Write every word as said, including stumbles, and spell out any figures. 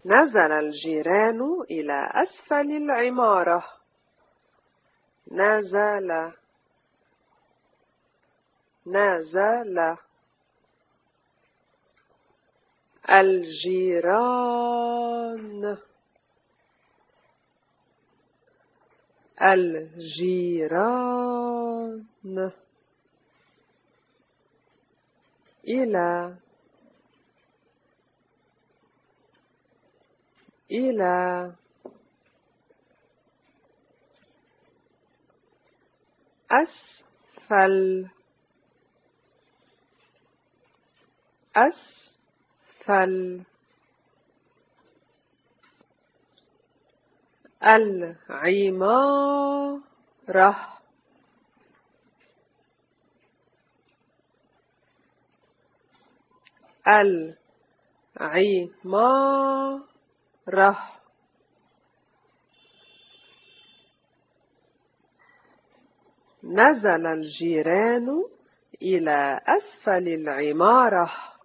نزل الجيران إلى أسفل العمارة. نزل نزل الجيران الجيران إلى إلى أسفل أسفل العمارة. العمارة نزل الجيران إلى أسفل العمارة.